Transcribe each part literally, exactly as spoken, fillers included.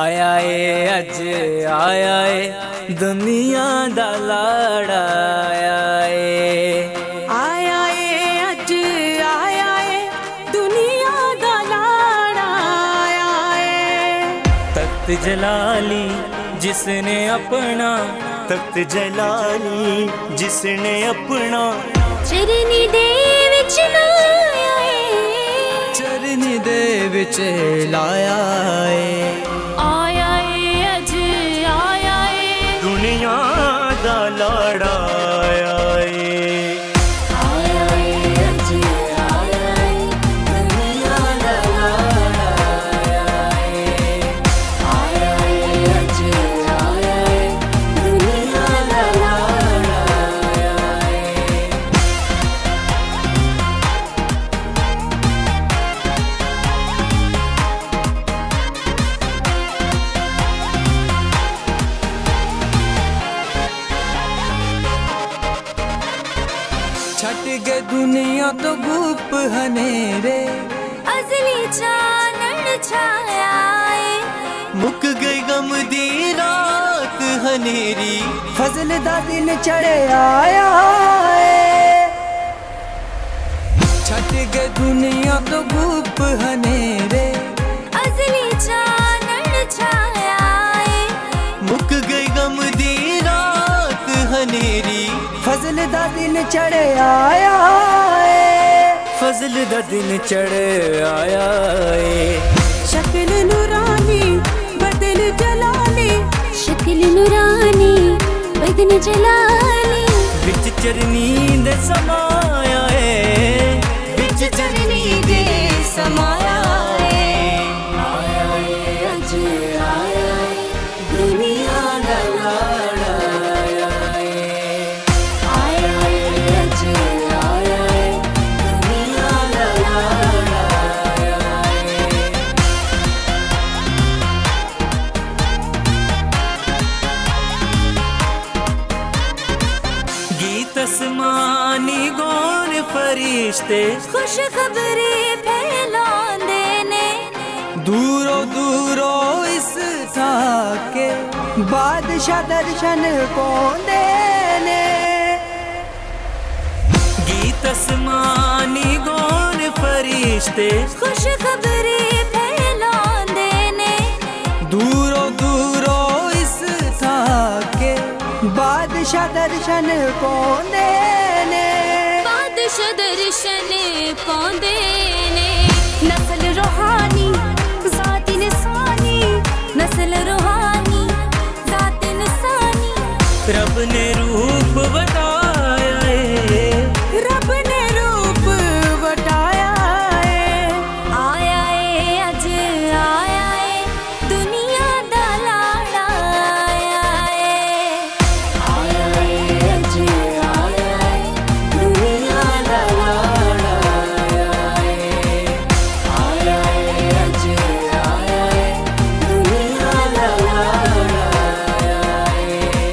आया ए अज आया ए दुनिया दा लाड़ा आया ए आया ए अज आया ए दुनिया दा लाड़ा आया ए। तख्त जलाली जिसने अपना तख्त जलाली जिसने अपना चरनी दे विच लाया ए चरनी दे विच लाया ए आया ए अज आया ए दुनिया दा लाड़ा आया ए। आया ए अज आया ए दुनिया दा लाड़ा आया ए। आया ए अज आया ए दुनिया दा लाड़ा आया ए। छट गए दुनिया तो गुप हनेरे अजली चानन छाया ए मुक गई गम दी रात हनेरी फजल दा दिन चढ़े आया ए छट गए दुनिया तो गुप हनेरे अजली चानन छाया ए मुक गई गम दी रात हनेरी फजल दा दिन चढ़े आया ए फजल दा दिन चढ़े आया ए शक्ल नूरानी बदन जलाली शक्ल नूरानी बदन जलाली विच चरनी दे समाया ए विच चरनी दे समाया ए आया ए अज आया ए दुनिया दा लाड़ा आया ए। आया ए अज आया ए दुनिया दा लाड़ा आया ए। गीत आसमानी गौर फरिश्ते खुश खबरी फैलांदे ने दूरों दूरों इस था के बादशाह दर्शन पाउंदे ने गीत आसमानी गौर फरिश्ते खुश खबरी फैलांदे ने दूरों दूरों इस था के बादशाह दर्शन पाउंदे ने बादशाह दर्शन पाउंदे ने। नस्ल रूहानी ज़ात इंसानी नस्ल रूहानी ज़ात इंसानी रब ने रूप बताया ए रब ने रूप बताया ए। आया ए अज आया ए दुनिया दा लाड़ा आया ए। आया ए अज आया ए दुनिया दा लाड़ा आया ए। आया ए अज आया ए दुनिया दा लाड़ा आया ए।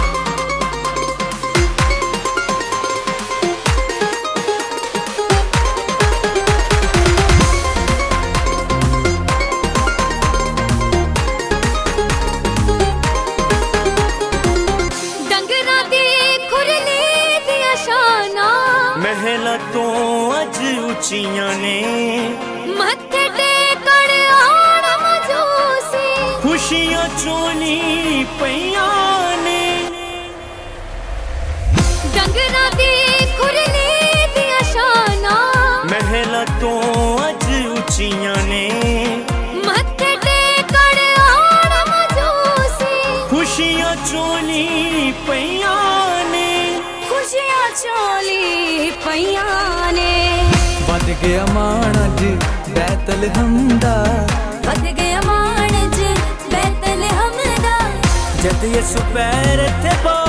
डंगरा दी खुरली दियां शानां महला तो अज उचियां ने मत्थे टेकण आण मजूसी खुशियां चोली पईयां ने डंगरा दी खुरली दियां शानां महला तो अज उचियां ने मत्थे टेकण आण मजूसी खुशियां चोली पईयां ने खुशियां चोली पईयां ने। बद गया मान अज बैतल हमदा बद गया मान ज बैतल हमदा जद यसु पैर थे पा